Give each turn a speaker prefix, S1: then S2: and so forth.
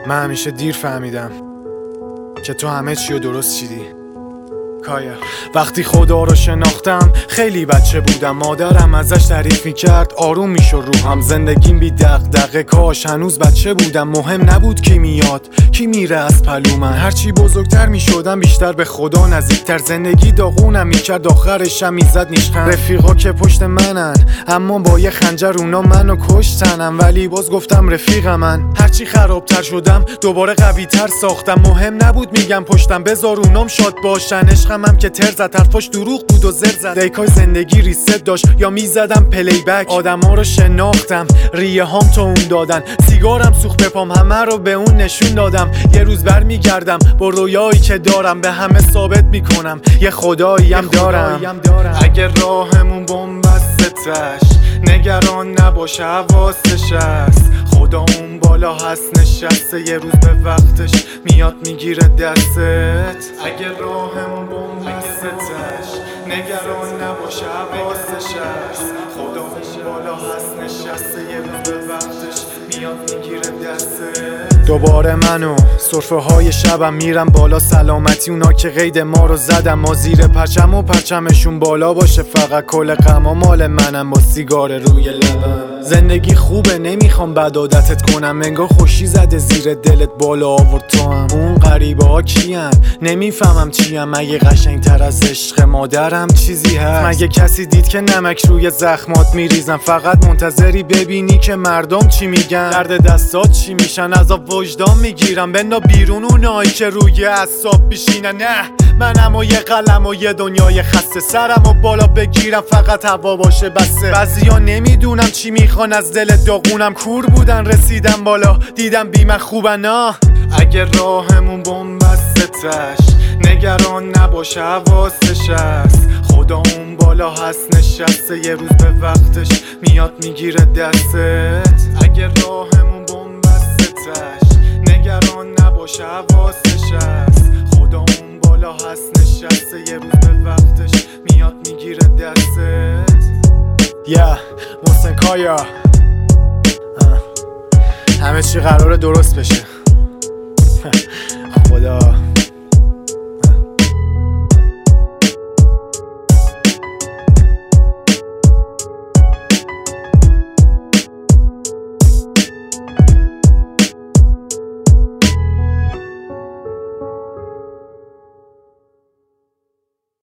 S1: من همیشه دیر فهمیدم که تو همه چی رو درست چیدی. کایا وقتی خدا رو شناختم خیلی بچه بودم، مادرم ازش تعریف میکرد آروم میشو روحم. زندگیم بی دغدغه، کاش هنوز بچه بودم. مهم نبود کی میاد کی میره از پلو من. هرچی بزرگتر میشدم بیشتر به خدا نزدیکتر. زندگی داغونم میکرد آخرشم میزد نیشخند. رفیقا که پشت منن اما با یه خنجر اونا منو کشتنم، ولی باز گفتم رفیق من. هرچی خرابتر شدم دوباره قوی تر ساختم. مهم نبود میگم پشتم بذار اونام شاد باشن. عشقم که تر زد حرفاش دروغ بود و زر زد. دیکای زندگی ریست داشت یا میزدم پلی بک. آدما رو شناختم ریه هام تو اون دادن. سیگارم سوخت بپام همه رو به اون نشون دادم. یه روز بر میگردم با رویایی که دارم، به همه ثابت میکنم یه خداییم دارم. اگه راهمون بومبستش نگران نباشه حواسش هست. خدا اون بالا هست نشسته، یه روز به وقتش میاد میگیره دستت. اگه راهمون بومبستش نگران نباشه حواسش هست. خدا اون بالا هست نشسته، یه روز به وقتش میاد میگیره دستت. دوباره منو سرفه های شبم میرم بالا سلامتی اونا که قید ما رو زدم. ما زیر پرچم و پرچمشون بالا باشه، فقط کل غما مال منم با سیگار روی لبم. زندگی خوبه نمیخوام بد عادتت کنم، انگار خوشی زده زیر دلت بالا آورد تو هم. اون غریبه ها کیان نمیفهمم چیم، مگه قشنگ تر از عشق مادرم چیزی هست؟ مگه کسی دید که نمک روی زخمات میریزم؟ فقط منتظری ببینی که مردم چی میگن، درد دستات چی میشن، عذاب وجدان میگیرم. بنا بیرون اونایی که روی اعصاب بشینن. نه منم و یه قلم و یه دنیای خسته، سرم و بالا بگیرم فقط هوا باشه بسه. بعضیا نمیدونم چی میخوان از دل داغونم. کور بودن رسیدم بالا دیدم بی من خوبن. اگه راهمون بومبستش نگران نباشه حواسش هست. خدا اون بالا هست نشسته، یه روز به وقتش میاد میگیره دستت. اگه راهمون بومبستش نگران نباشه حواسش هست. خدا اون بالا هست نشسته، یه روز به وقتش میاد میگیره دستت. محسن کایا همه چی قراره درست بشه.